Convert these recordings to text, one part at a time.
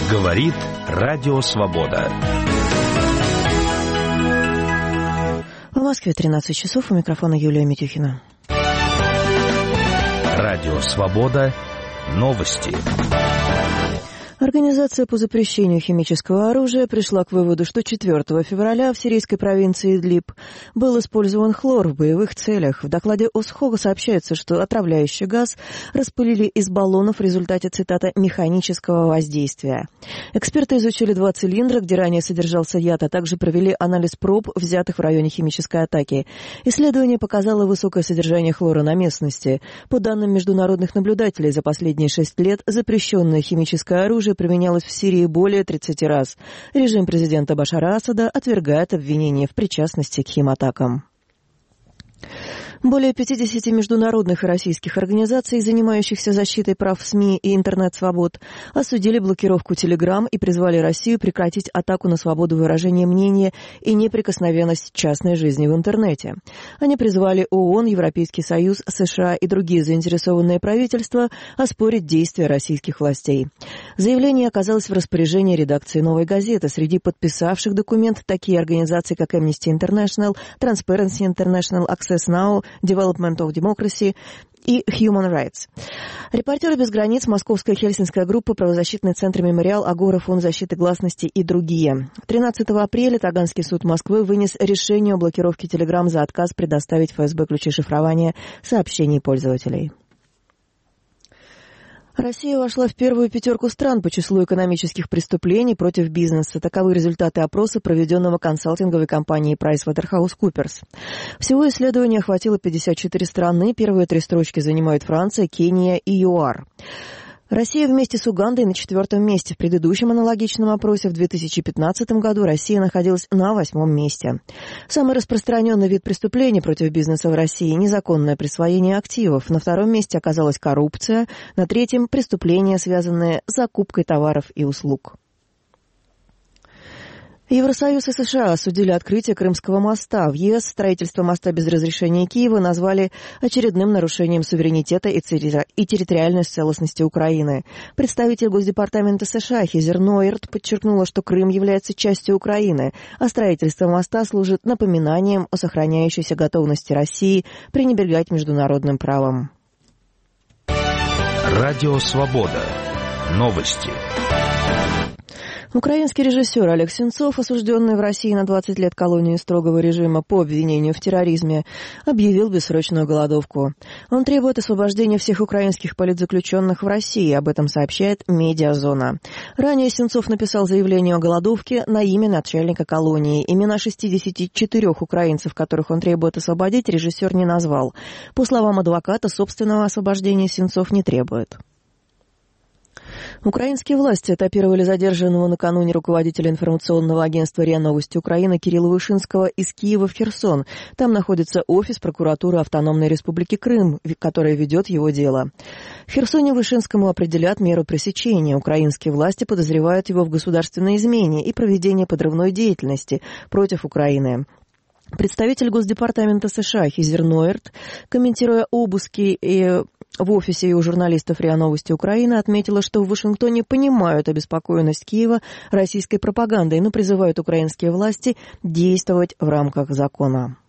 Говорит Радио Свобода. В Москве 13 часов. У микрофона Юлия Митюхина. Радио Свобода. Новости. Организация по запрещению химического оружия пришла к выводу, что 4 февраля в сирийской провинции Идлиб был использован хлор в боевых целях. В докладе ОСХО сообщается, что отравляющий газ распылили из баллонов в результате, цитата, «механического воздействия». Эксперты изучили 2 цилиндра, где ранее содержался яд, а также провели анализ проб, взятых в районе химической атаки. Исследование показало высокое содержание хлора на местности. По данным международных наблюдателей, за последние 6 лет запрещенное химическое оружие применялось в Сирии более 30 раз. Режим президента Башара Асада отвергает обвинения в причастности к химатакам. Более 50 международных и российских организаций, занимающихся защитой прав СМИ и интернет-свобод, осудили блокировку Telegram и призвали Россию прекратить атаку на свободу выражения мнения и неприкосновенность частной жизни в интернете. Они призвали ООН, Европейский Союз, США и другие заинтересованные правительства оспорить действия российских властей. Заявление оказалось в распоряжении редакции «Новой газеты». Среди подписавших документ такие организации, как Amnesty International, Transparency International, Access Now, Development of Democracy и Human Rights. Репортеры без границ, Московская Хельсинская группа, правозащитный центр «Мемориал», Агора, Фонд защиты гласности и другие. 13 апреля Таганский суд Москвы вынес решение о блокировке Telegram за отказ предоставить ФСБ ключи шифрования сообщений пользователей. Россия вошла в первую 5 стран по числу экономических преступлений против бизнеса. Таковы результаты опроса, проведенного консалтинговой компанией PricewaterhouseCoopers. Всего исследование охватило 54 страны. Первые 3 строчки занимают Франция, Кения и ЮАР. Россия вместе с Угандой на 4-м месте. В предыдущем аналогичном опросе в 2015 году Россия находилась на 8-м месте. Самый распространенный вид преступлений против бизнеса в России – незаконное присвоение активов. На 2-м месте оказалась коррупция. На 3-м – преступления, связанные с закупкой товаров и услуг. Евросоюз и США осудили открытие Крымского моста. В ЕС строительство моста без разрешения Киева назвали очередным нарушением суверенитета и территориальной целостности Украины. Представитель Госдепартамента США Хизер Нойерт подчеркнула, что Крым является частью Украины, а строительство моста служит напоминанием о сохраняющейся готовности России пренебрегать международным правом. Радио Свобода. Новости. Украинский режиссер Олег Сенцов, осужденный в России на 20 лет колонии строгого режима по обвинению в терроризме, объявил бессрочную голодовку. Он требует освобождения всех украинских политзаключенных в России, об этом сообщает «Медиазона». Ранее Сенцов написал заявление о голодовке на имя начальника колонии. Имена 64 украинцев, которых он требует освободить, режиссер не назвал. По словам адвоката, собственного освобождения Сенцов не требует. Украинские власти этапировали задержанного накануне руководителя информационного агентства РИА Новости Украины Кирилла Вышинского из Киева в Херсон. Там находится офис прокуратуры Автономной Республики Крым, которая ведет его дело. В Херсоне Вышинскому определят меру пресечения. Украинские власти подозревают его в государственной измене и проведении подрывной деятельности против Украины. Представитель Госдепартамента США Хизер Нойерт, комментируя обыски в офисе и у журналистов РИА Новости Украины, отметила, что в Вашингтоне понимают обеспокоенность Киева российской пропагандой, но призывают украинские власти действовать в рамках закона.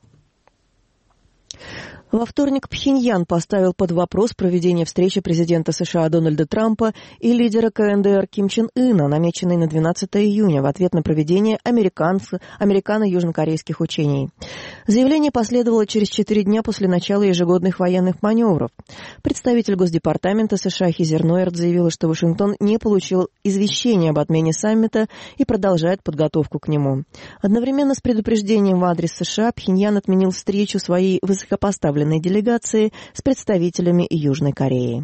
Во вторник Пхеньян поставил под вопрос проведение встречи президента США Дональда Трампа и лидера КНДР Ким Чен Ына, намеченной на 12 июня, в ответ на проведение американо-южнокорейских учений. Заявление последовало через 4 дня после начала ежегодных военных маневров. Представитель Госдепартамента США Хизер Нойерт заявила, что Вашингтон не получил извещения об отмене саммита и продолжает подготовку к нему. Одновременно с предупреждением в адрес США Пхеньян отменил встречу своей высокопоставленной делегации с представителями Южной Кореи.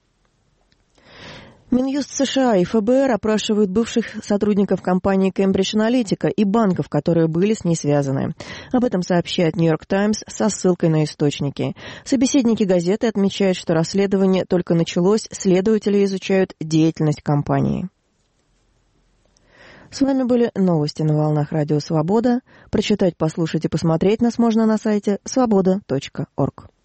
Минюст США и ФБР опрашивают бывших сотрудников компании Cambridge Analytica и банков, которые были с ней связаны. Об этом сообщает New York Times со ссылкой на источники. Собеседники газеты отмечают, что расследование только началось, следователи изучают деятельность компании. С вами были новости на волнах Радио Свобода. Прочитать, послушать и посмотреть нас можно на сайте svoboda.org.